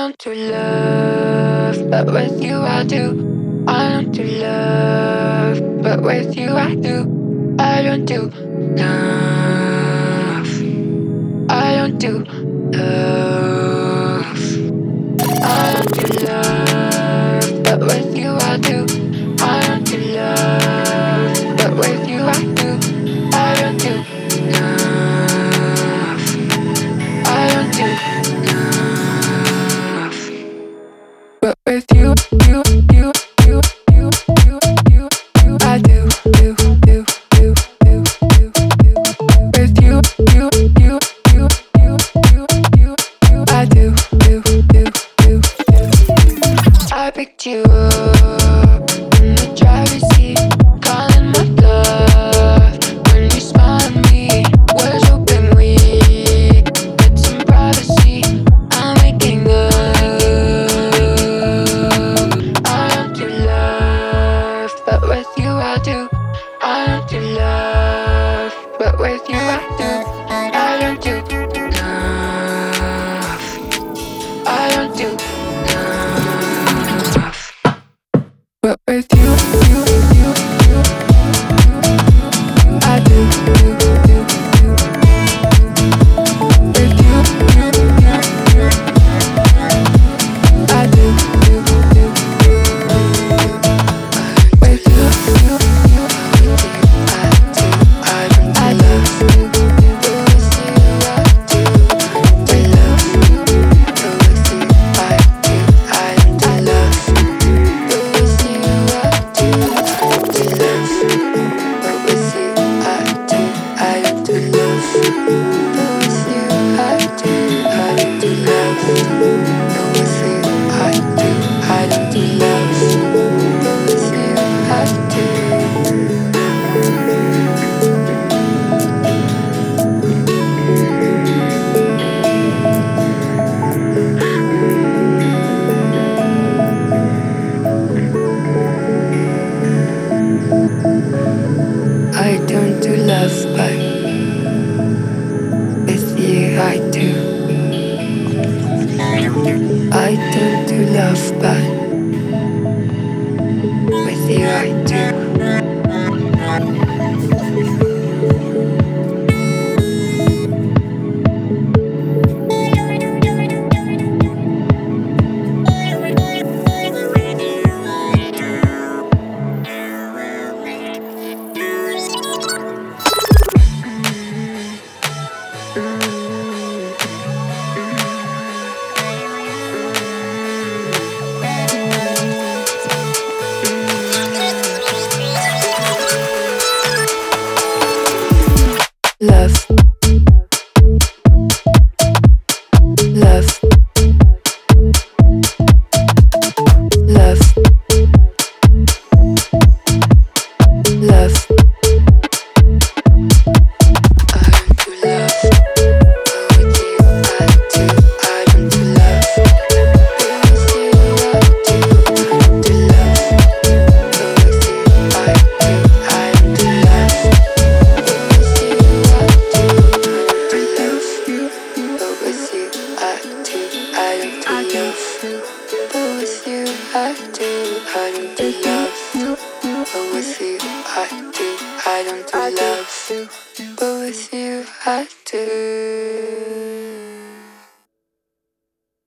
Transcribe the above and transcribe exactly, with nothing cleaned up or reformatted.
don't do love, but with you I do. I don't do love, but with you I do. I don't do love. I don't do love. I don't do love, but with you I do. I don't do love, but with you I do. I don't do love. I don't do love, but with you, you, you, you, you, you, you, you, I do, do, do, do, do, do, do. With you, you, you, you, you, you, you, you, I do, do, do, do, do. I picked you up in the driver's seat, calling my bluff when you smile at me. Words open weak, get some privacy. I'm making love. I don't do love, but with you I do. I don't do love, but with you I do. I don't do love. I don't do love, but with you, you, you, you, you, I do, do, do, do. With you, you, you, you, I do, do, do, do. With you, you, you, you, I do, I do, I love you. With you, I do, I love you. With you, I do, I do, I love you. With you, I do, I do, love you. But with you, I do, I do, love you. But with you, I do, I do, love you. But with you, I do, I do, love you. But with you, I do. I don't do love, but with you I do. I don't do love, but with you I do. Love, love, love, love. I don't do love, but with you I do. I don't do love, but with you I do. I don't do love, but with you I do. I don't do love, but with you I do. I don't do love, but with you I do. I don't do love, but with you I do. I don't do love, but with you I do.